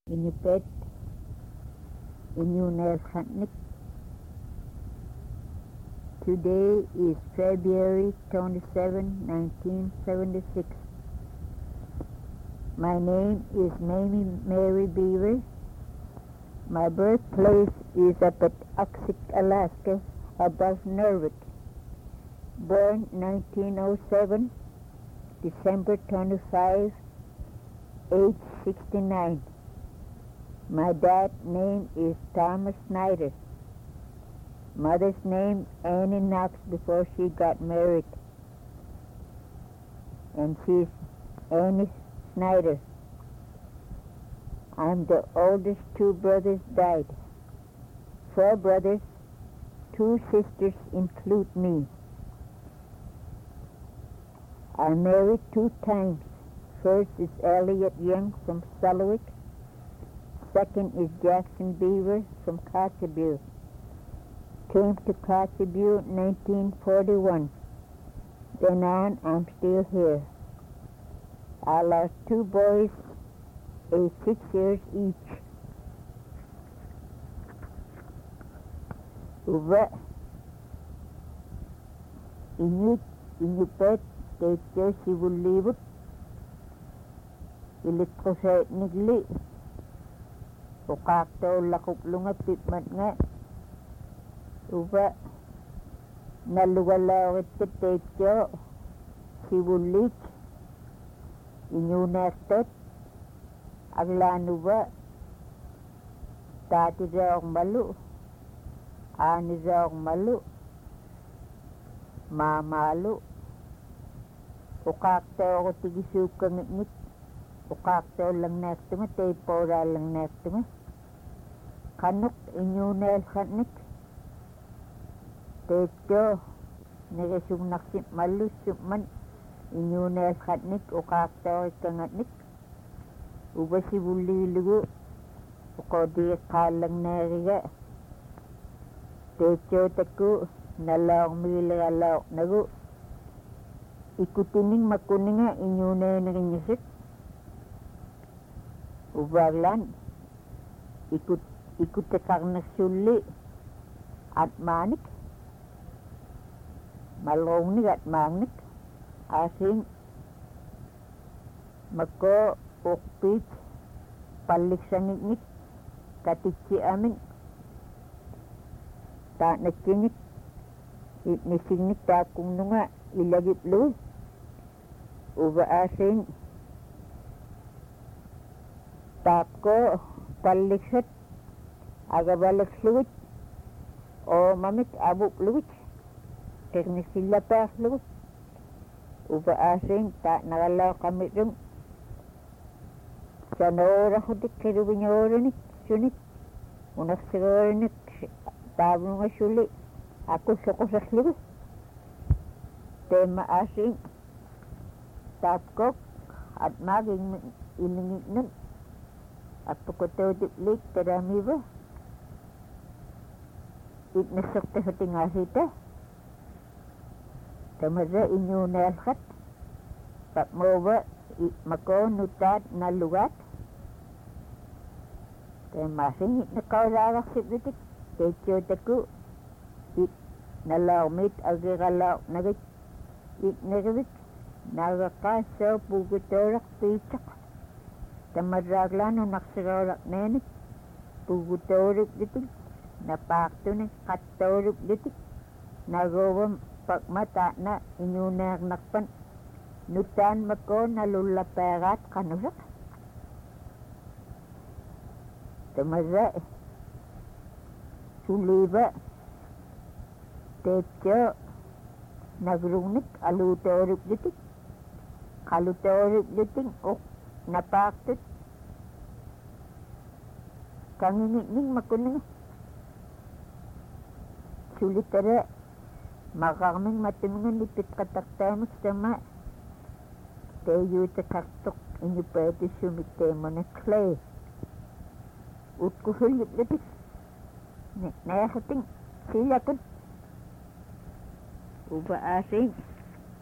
Iñupet Iñunelkhannik. Today is February 27, 1976. My name is Mamie Mary Beaver. My birthplace is up at Oxik, Alaska, above Norwich. Born 1907, December 25, age 69. My dad's name is Thomas Snyder. Mother's name Annie Knox before she got married. And she's Annie Snyder. I'm the oldest. 2 brothers died. 4 brothers, 2 sisters include me. I married 2 times. First is Elliot Young from Sullivan. Second is Jackson Beaver from Kotzebue. Came to Kotzebue 1941. Then on, I'm still here. I lost 2 boys, aged 6 years each. Uva Iñupet Teacher Sivulibut Ilikosay Nigli Ukakto Lakuklunga Pitmat nga Uva Nalugalawit ka Teacher Sivulik Iñunaktot Aglanuba Tati Raong Malu Ani Raong Malu Mamalu Ukakto ako tigisukang ngit Ukakto lang nektunga Tepora lang nektunga Kanuk Iñunel khanik Techo Negesung naksim malu Summan Iñunel khanik Ukakto ikanganik Uba si bulilugu Ukodi kalang neriga Techo taku Nalawang milalawak nagu Ikutining makuninga Iñunay narinyasik Ubaglan Ikutakak na suli At manik Malongnik at mangnik Asing Mako Ukpit Palik sa ngiknik Katitsi amin Ta nakinik Itnisingnik takong nunga Ilagip lu Uba asing Tapko Paliksat Agabalik luwit O mamit abuk luwit Teknisila pa luwit Uba asing Ta nakalaw kami rin Sa naora hudik Kirubi niya oranik Sunit Unak sigaranik Tabo nga suli Ako sa luwit Tema asing Tapkok At maging ilingit nun At pagkotodip lik Tarami ba Itnasok ta sa tingasita Tamaza Iñunel khat Pak mo ba Mako nutat na lugat Tema asing Nakawararak sipitik Techo taku It nalawmit Agiralaw nagit Itnagawit Nagakasaw Pugutorak Pichak Tamaraglan Naksirarak nenik Pugutorak ditik Napakto ng Katorak ditik Nagawang Pagmata na Iñunak nakpan Nutan mako Nalulaperat kanusak Tamaza Suliba Techo Nagrungnik Alutorip ditik Kalutorip ditik O napaktot Kanginging makuning Sulitara Makaming matimungan Lipit kataktamik sama Teyo takaktok Iñupete sumitemo na clay Utkuhulip ditik Nakating Sila kun Uba asing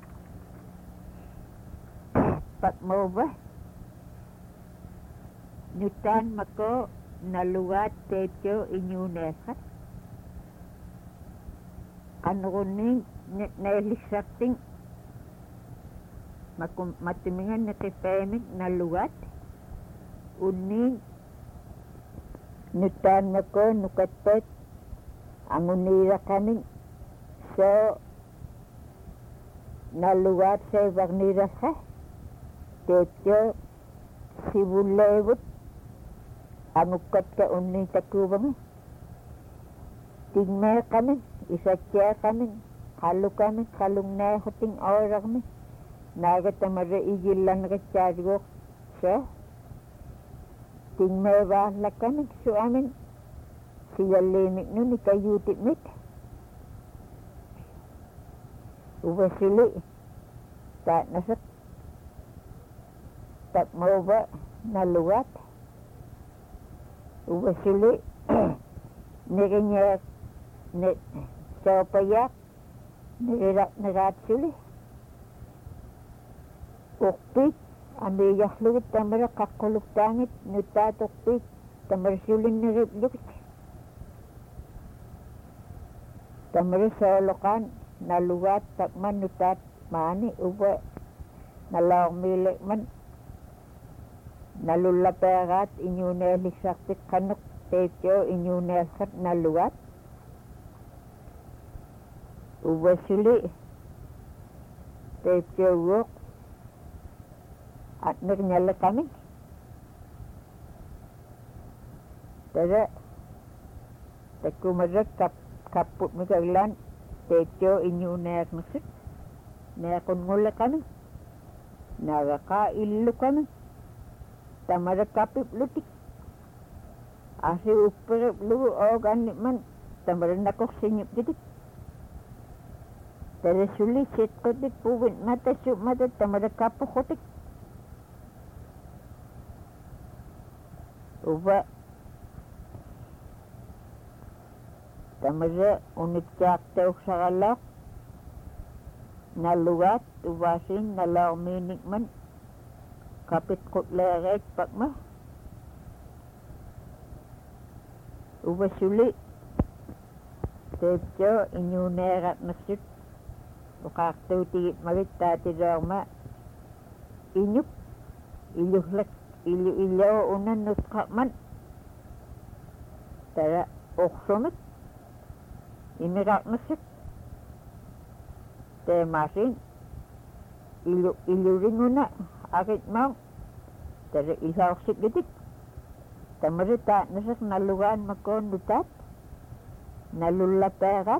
Pat mo ba Nutan mako naluat tepyo inyunesat. Anuruning nelisakting matimingan nakipemik naluat. Uning nutan mako nukatpet ang unira kaming so naluat sa vagnira sa tepyo sibulewut ang ukat ka uning takubang tingme kami isatya kami kalung na huting ora kami nagatamara igilan katsargo so tingme wala kami so amin siyalimik nun ikayutik mit ubasili tak nasak tak mau ba naluat ubasili nirinya sopayak nirat sili ukpit amiyah luit tamara kakuluk tangit nutat ukpit tamara sulin nirip luit tamara solokan naluat takman nutat mani uba nalaw milik man nalulaperat inyunelik saktik kanuk tepyo inyunelkat naluat uba suli tepyo wok at nagnyala kami tada takumarak kaput magaglan tepyo inyunek nasik nekon ngula kami nagakailu kami tamara kapip lutik asi upirip lu o ganit man tamara nakok sinyip didik tada suli sit kotik puwit mata sup mata tamara kapuk kotik uba tamara unit jak teuk sakalak naluat ubasin nalaw minik man kapit kutlerek pakma ubasuli tepyo inyunerat nasip ukaktu tigit marit tati dogma inyuk iluhlak ilu unan nutkakman tara oksomit imirak nasip te masin ilu ringuna akit mau tada ilaw sigitik tamarita nasak nalugan makon dutat nalulaperat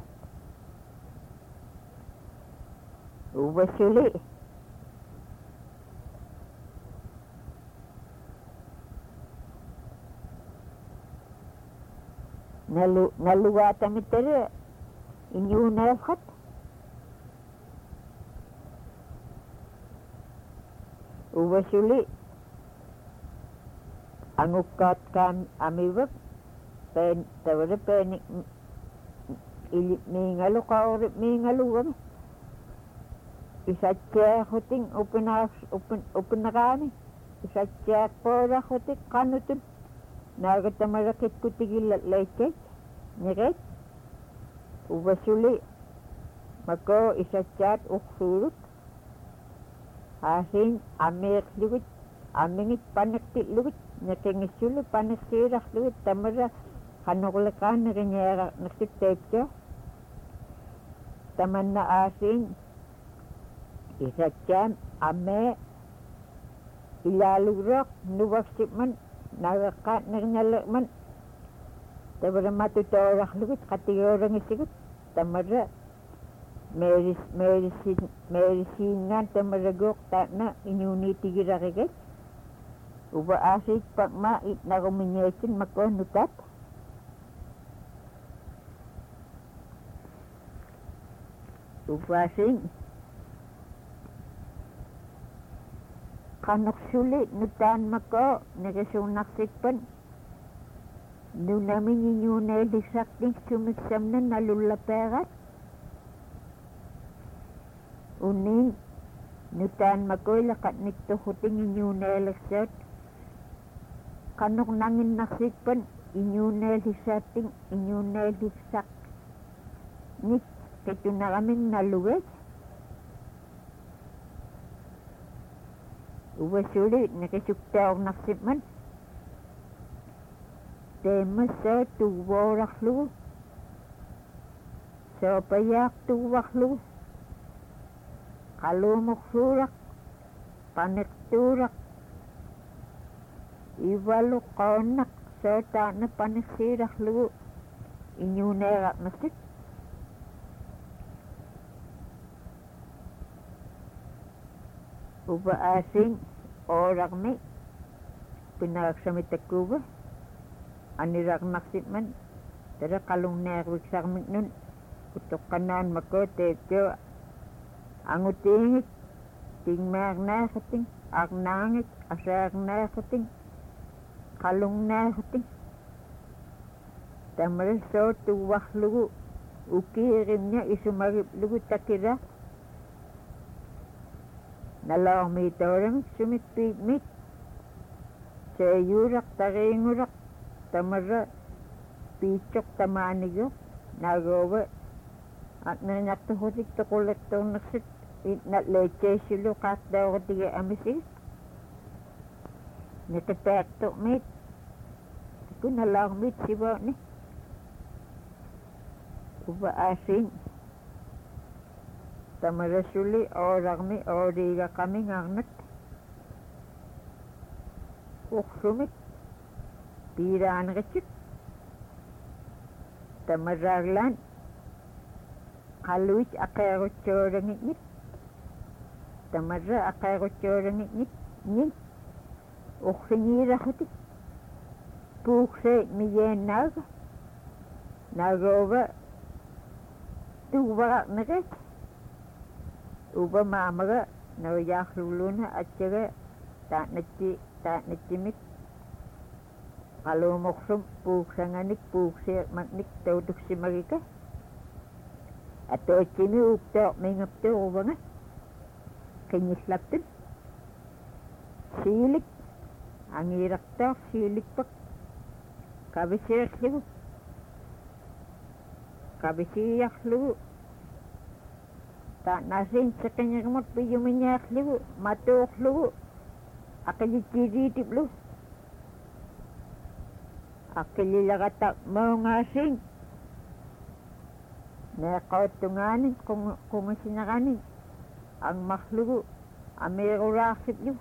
ubasuli naluwata mitara inyunelhat ubasuli ang ukat kan amiwak pen tawara pen ilip mingalu kaurip mingalu kami isatya huting open na kami isatya pora hutik kanutun nagatamarakit kutigil lechet niret ubasuli mako isatyat uksurut asin amir luwit amingit panaktit luwit nyakengisuli panaksirah luwit tamara kanukulakan narinyera naksiptepyo taman na asin isatyam ame ilalurok nuwaksip man nagakat narinyalak man tamara matutorah luwit katiyorang isigut tamara medisinan tamaragok tak na inyuniti girakiket uba asik pakma it na kuminyesin makonutat uba asing kanok sulit nutan mako nakasunak sikpan doon namin inyunay lisakting sumisam na nalulaperat uning nutan makoy lakat nito huting inyunay lisat kanok nangin nasikpan inyunel hisating inyunel hisak nik ketu na kaming naluwet uwa sulit nakisuktaw naksipman tema sa tuwarak lu sa payak tuwak lu kalumok surak panik turak iwalu konak sa na panik sirak lu inyunerak nasik uba asing orak me pinarak sa mitakuba anirak naksipman tara kalung nerwik sa kamik nun kutok kanan makote kyo angutingit ting mag nakating agnangit asak nakating kalung nakating tamar so tuwak lugu ukirin niya isumarip lugu takira nalawang may torang sumit-pigmit sayurak taringurak tamara pichok tamanigyo nagawa at nanatuhutik to kolektor naksit na leche silo kat daw ko tiga amisik natapekto mit ko nalang mit siba ni uba asing tamara suli orang mi origa kami ngangat uksumit piraan kecil tamaraglan kaluit akay corang ngit tamarra akay corang ngit ngit uksingira hati pukse miyen nagoba tuwa naget uba mamaga nayak luluna atyaga ta nachimit kalau moksum puksanganik pukse magnik tautuk si magika atau cini ukta mengap tu ubanga kenyislaptin silik angirak ta silik pak kabisiyak lu tak nasin sekanya kamot piyuminyak lu matuk lu akali ciritip lu akali lagatak mau ngasing nakautunganin kung sinakanin ang maklugo amero rakip nyo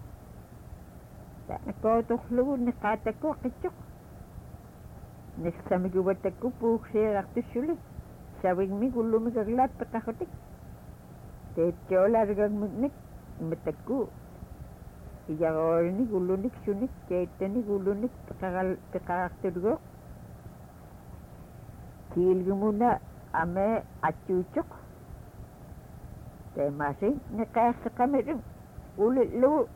nakautuklugo nakatako kitsok nasamigubatako puksirak to suli sawing mi gulumi kaglat patakotik tetyola ragag magnik matako iyagor ni gulunik sunik keta ni gulunik pakarakturgo kilgo muna ame acucuk te masing nakasa kami rin ulit lu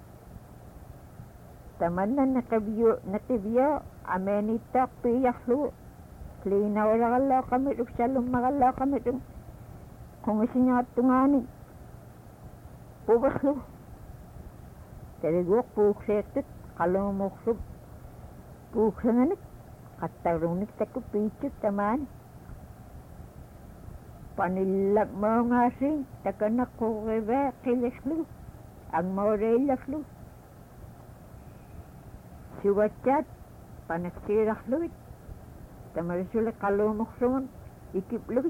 tamanan nakabiyo ame nitak piyak lu klina wala kala kami rin salong makala kami rin kung isinatungani pubas lu teligwak puksetit kalumuksub puksanganik katarungnik taku pichut tamani panilak mau ngasing takanak ko kebe kilis lu ang maurelak lu siwachat panaksirak lu tamarisula kalumuksubon ikip lu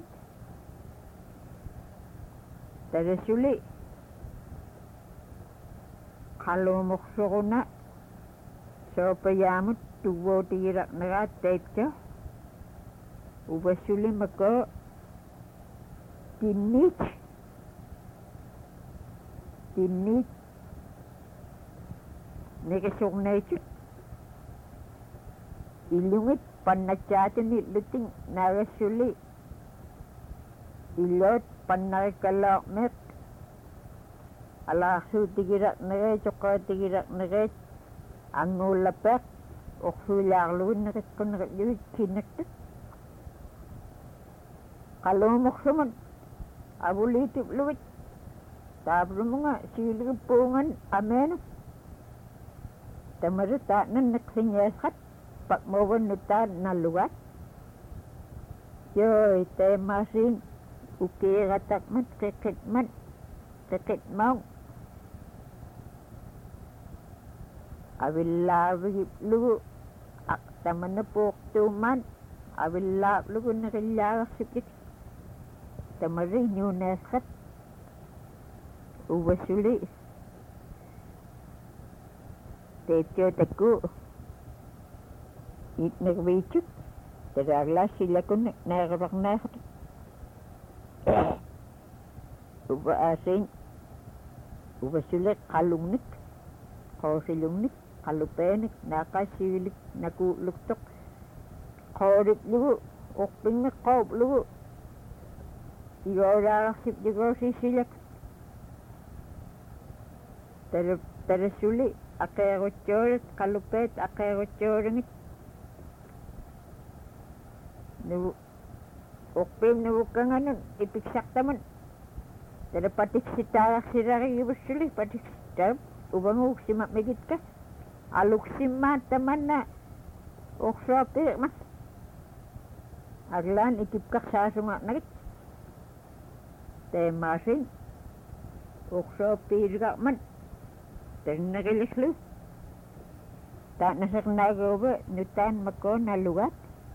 tarisuli kalumuksubona so payamut tuwo tirak nagat taipcha ubasuli mako tinit nekasok na ito ilungit panatyatin ni luting narasuli ilot panakalak met alasu tigirak nagat choka tigirak nagat ang nulapet oksular luwin nagat kung nagat yuwit kinakit kalumok suman abulitip luwit tapos mga silipungan amen tamarita nan nakhinyasat pakmawan nutan na lugar yo te masin ukiratak mat kekit mau awillawi lu ak tamana pok tuman awillab lu nakilya sikit tamari nyunasat ubasuli tepyo taku it nagwichuk tagagla sila kun nagarak na uba asing ubasuli kalungnik kausilungnik kalupenik nakasilik nakuluktok kaurik lu okping na kaup lu igora sip igora sisilak terusuli akayagotyor kalupet akayagotyorngit nu okpim nu bukangan ipiksak taman terpatik sitarak sirari ibusuli patik sitar ubang simak megit ka aluk simat taman na oksapir mas aglan ikipkak sasunga nagit temasin oksapir ka man ternagilislu tak nasak nagoba nutan mako nalugat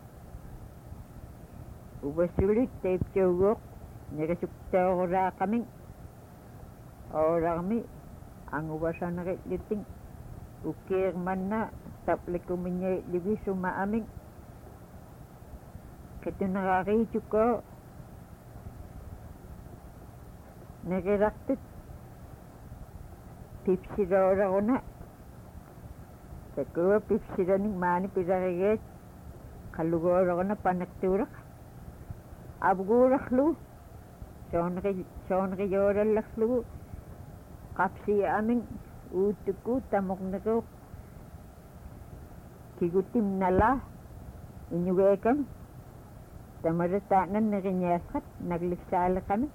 ubasulit tep jogok nagasukta ora kaming ora kami ang ubasa nakiliting ukir man na taplik kuminya libi suma aming kito nakakiju ko nagiraktit pipsira ora ko na tako pipsira ning mani pirakiget kalugora ko na panakturak abgurak lu son yora laklu kapsi aming utuku tamok nako kigutim nala inyuwekan tamaratanan naginyasat nagliksala kami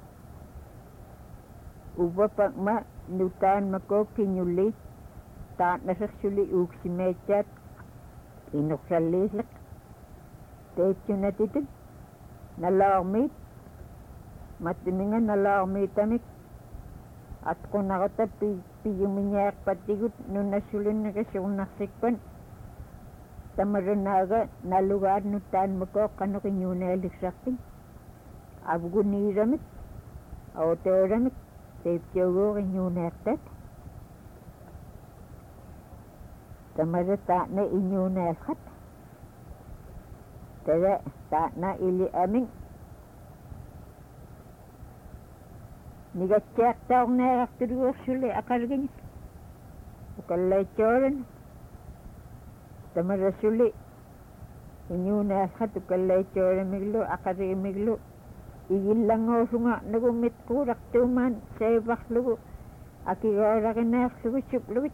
uba pagma nutan mako kinyulit ta nasasuli uksimechat inuksalislak tepchunatitin nalawmit matimingan nalawmitamik at kung nakata piyuminyak patigut nung nasulun na kasyong naksikpan tamaranaga nalugar nutan mako kano kinyunaliksakting abguniramit autoramit tepchogo kinyunaktat tamarata na inyunalkat tada ta na ili aming nigatyak taong nakakturuwa suli akargin ukalay choran tamara suli inyunalkat ukalay choran miglo akari miglo igilang osunga nagumit kurak tuman sebak lugu akigora kinak luguchuk luguch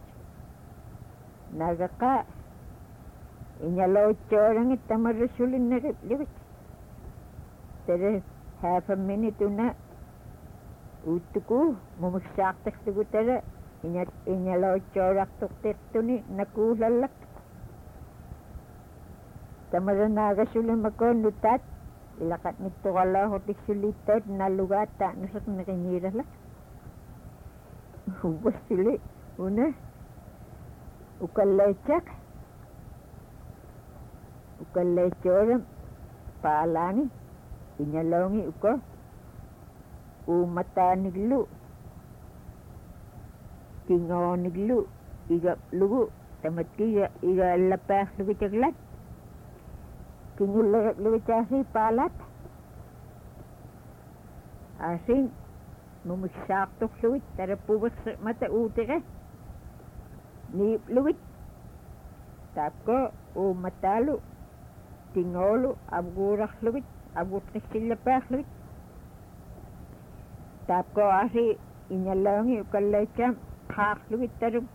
nagaka inyalaw choran tamara suli nagit luguch tere half a minute na utuku mumusaktak lugu tere inyalaw chorak tuktik tuni nakulalak tamara nagasuli mako nutat ilakat nito kala hotik sulitat na lugata nasak nakanyira lang ubos sili una ukalecak ukalechoram paalani inyalongi uko umataniglu tingoniglu igap lugu tamatkiya iga lapah lugu caglat kinyulagat lugu casi palat asin mumusaktok lugu tarapubas mata utike ni lugu tapko umatalu tingolu abgurak lugu abgurak silapah lugu tapko asi inyalongi ukalecham khak lugu tarum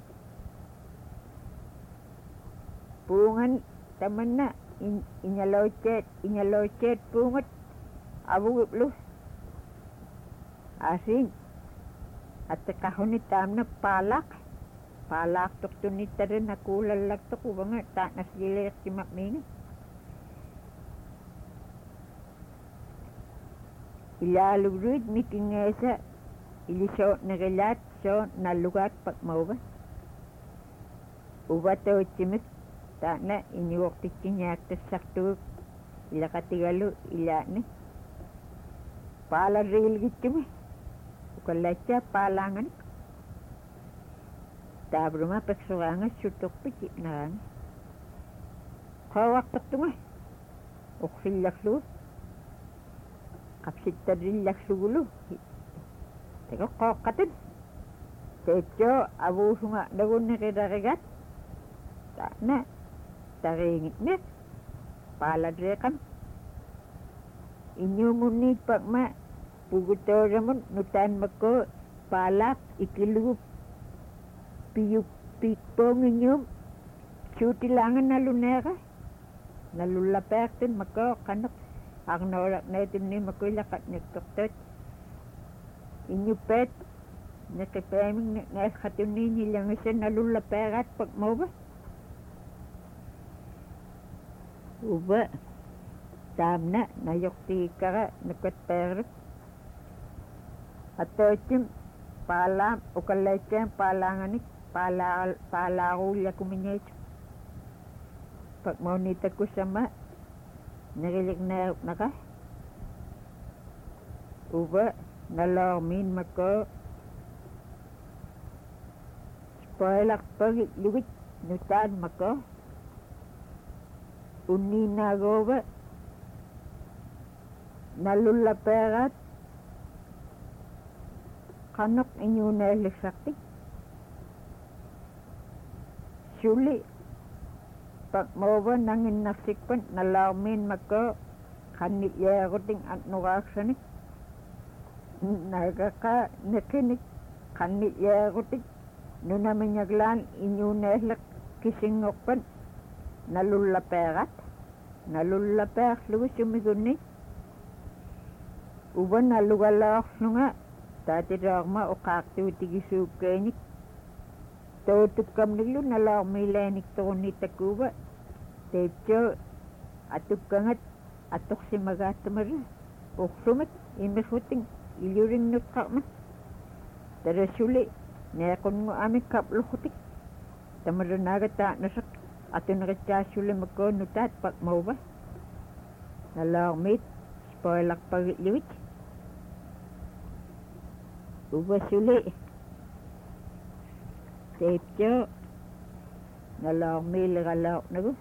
pungan tamanna inyalocet pungat abugup lu asin at kahon ni tamna palak paalaaqtortuni tarin nakuulallartoq uvanga taanaslileertimaq miinga ilaaluruit mikingeesa ilisootnerilaat soo nallugaat pakmauva uvatootimik taana iniuortikkinyaaktassartuguk ilaqatigalu ilaani paalariilgittumi ukallaatsaa paalaanganik taabruma peksoraanga sutorpiti naraanga qawaqtartunga uqsillaklugu qapsittarillarlugulu tego qooqqatin teetso avuusunga nagunneqilarigat taana tariingitneq paaladreeqam inyumunniit pakma pugutooramun nutaanmakko paalaaq ikilugu piikpoonginyum suutilaanga naluneeqa nalullapeertin makko qaneq arnooraqneetunni makuilaqatniktortot inyuppeet neqipeemik neqatunni nilangisa nalullapeegaat pakmauva uva taamna nayortigikkara nukatpeeruk atootim paalaam ukallaitsaam paalaanganik paalaaruullakumiñaitu pakmauniitakusama neqilikneerupnaqa uva naloormiin makko spoilarpagit lugit nutaan makko unniinaagoova nalullapeegaat qaneq iñuuneerlissartik suli pakmauva nanginnarsikpan nalaarmiin makko qanni'yeerutin atnuraaksanik nagaqa neqinik qanni'yeerutik nunamiñaglaan iñuuneerleq kisingorpan nalullapeegat nalullapeerlugu sumigunni uva nallugalaorlunga taatiroorma uqaartuutigisuukkeenik tootukkamniglu nalaormiileeniktorunniitakuuva teetso atukkangat atoqsimagaattamara uqsumat imirrutin ilurinnuqqarma tarasuli neequngu amik kapluqutik tamaranaaga taanasaq atuneritsaasuli makko nutaat pakmauva nalaormiit spoilarpagitluit uvasuli teetso nalaormiilegalaornagu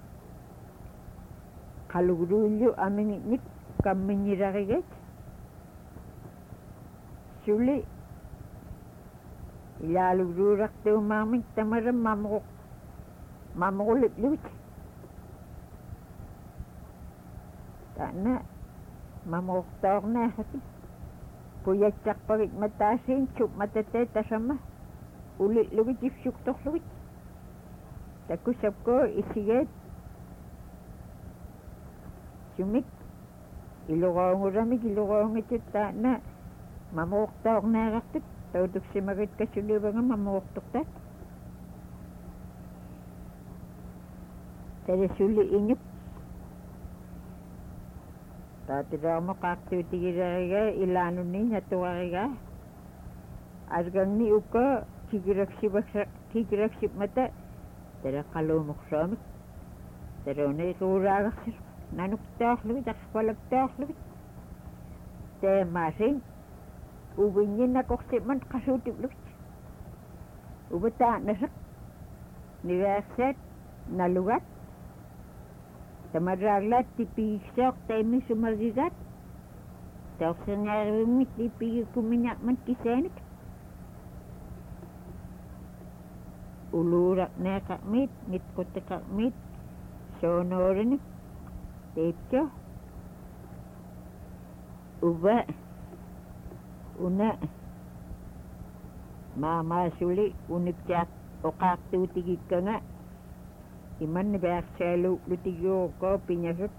qaluguruullu amingitnik kammiñirarigat suli ilaaluguruurartuumaarmik tamara mamuqulipluit taana mamuqtoorneerati puyatsarpagit mataasiin supmatatee tasama ulilugit ifsuktorlugit takusapko isigeet sumik iluqoonguramik iluqoongitut taana mamuqtoorneerartut tautuksimagit kasulivanga mamuqtortat tarasuli iñup taatiraamo qaartuutigirariga ilaanunni natuariga arganni ukka kigiraksipmata tara qaluumuqsoomik tarone ruuraagarsiru nanuktoorlugit aqpalaktoorlugit teemaasin uvinñinnakorsiman qasuutiplugit uvataanasaq nigaarsaat nalugat tamarraaglaat tipigisoq taimisumargigaat taorsangaarivimik tipigikumiñaqman kiseenik uluuraqneeqarmiit mitqutiqarmiit soonoorini teetso uva una maamaasuli unikcaaq oqaartuutigikkanga imanni bearsaaluuplutigiuqo piñasut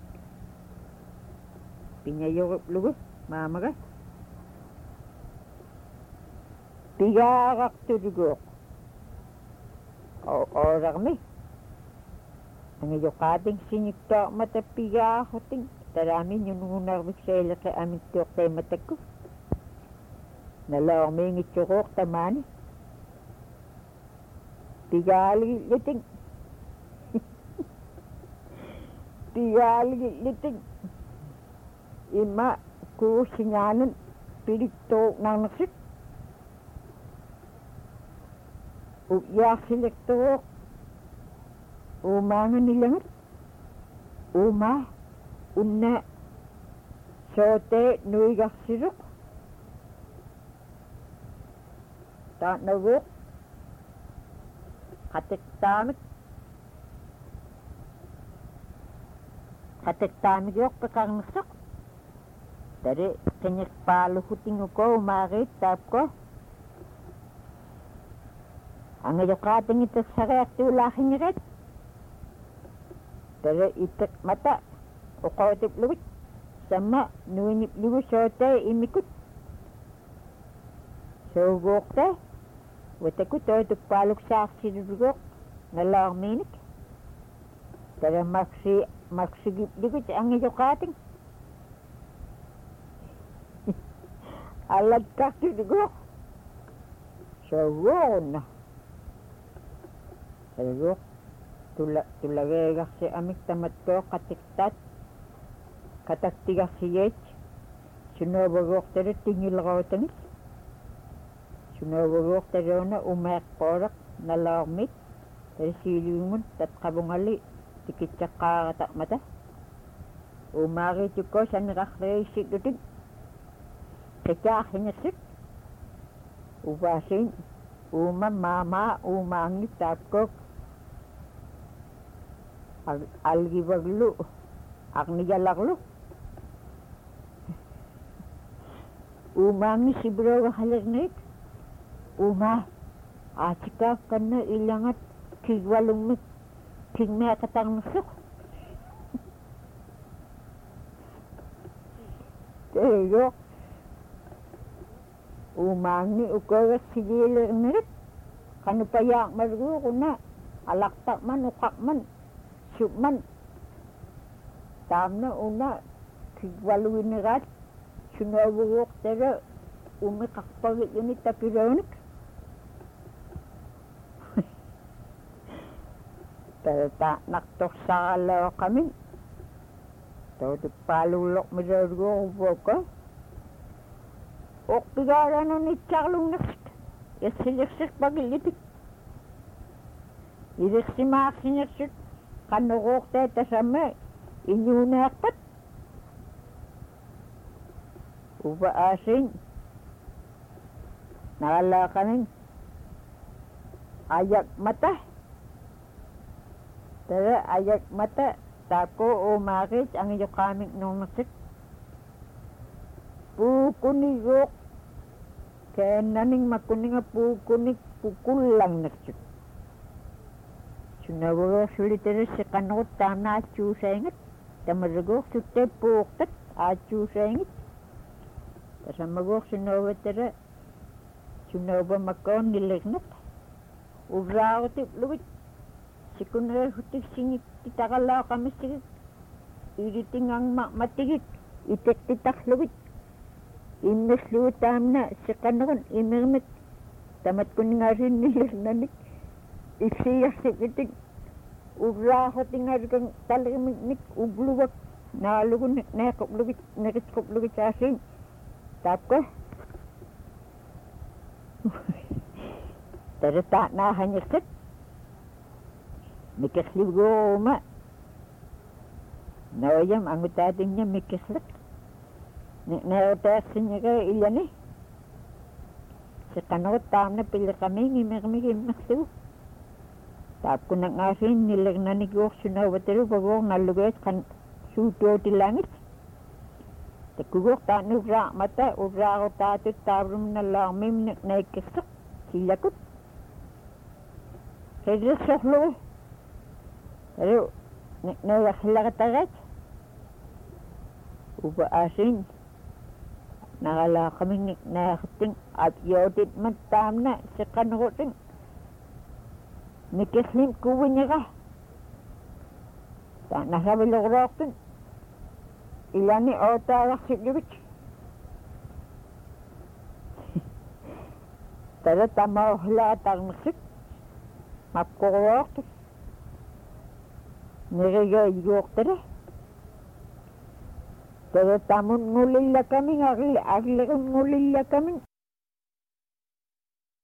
piñayoquplugu maamaga pigaaqartuluguuq orarmi. Ang yukating sinikto matapiga hoting. Taramin yung nunarwik sa ilaki amin tiyok tayo matagko. Nalawang ngitsukok tamani. Tigali liting. Tigali liting. Ima ku sinyanan pilikto ng nasik. Uyak silekto. Umangan nilangat. Uma. Unna. Sote nuigak siruk. Tak nawuk. Katik tamik. Katik tamik yok pekang nasik. Dari kenyak palu huting ko umarit tap ko. Ang ayukating ito sa reakti ulaking ret. Dari itak mata. O kautip luwit. Sama nuinip luwit sote imikut. So gokte. Wate ko to ito paluk sa aksidugok. Nalang minik. Dari maksigip likut ang ayukating. Alag kaksidugok. So won. Ayok. Tulagay si amik tamat ko katiktat. Kataktiga siyech. Sunobagok tere tingil ko tanis. Sunobagok tere na umak korak nalamit. Tere silingon tat kabungali. Tikitsak kakatak mata. Umakit ko sa nakakreisik dutin. Kaya hinasik. Ubasin. Mama umangit tapkok. Algibaglu. Aknigalaklu. Umangi si bro halernik. Atika kana ilangat kigwalungmit. Kigmea katang masuk. Teyo. Umangi ukawas sigilernik. Kanu payak margu kuna. Alaktak man ukak man. Subman. Tamna una kigwaluin rat. Sunawuk tere umikakpagit yun itapironik. Pero naktok sa alaw kami. Todo palulok mirargo ko. Ok pigara na ni Charlong naksik. Yasiliksik pagilitik. Iriksimak siniksik. Kanukok teta sa me. Inyunakpat. Uba asing. Nakalakanin. Ayak mata. Tara ayak mata. Tako umakit ang iyo kaming nung nasik. Pukunigok. Kaya naning makuning nga pukunig pukulang nasik. Sunawag sulitere sa kanot tamna achu sengit. Tamaragok sute puktat achu sengit. Tasamagok sunawag tere. Sunawag makon nilagnat. Ubrao tip luwit. Sikunar hutik singit. Itakala kami sigit. Iriting ang matigit. Itik titak luwit. Imes luwit tamna sa kanot imirmit. Tamat ko nga rin nilagnanik. Isiyak sikitik. Ubraho tingar kang talimik ubluwak. Nalugun nakopluwit nakitkoplugit sa asin. Tapko. Tarata na hanyakit. Mikasligo ma. Nawayam ang utating niya mikaslik. Nautasin niya kayo ilan eh. Sa kanot tam na pila kami ngimik-maksu. Tap ko nang asin nilag na nigok sunawatero bagong nalugay kan suto ti langit. Takugok tanug ra mata ubra ko tatut tabrum na lamim na ikasak silakot. Kaya soklo. Pero nagakilakatagat. Uba asin. Nakala kami nakating at yotit man tam na sa kanoting. Nikeslim kuwiniga. Nasavilogorooqtun ilani ootaagarsiklivik. Tada tamauhlaatarnersik mapkorooqtut niriga iguuqtara. Tada tamun ngulillakamin aglegun ngulillakamin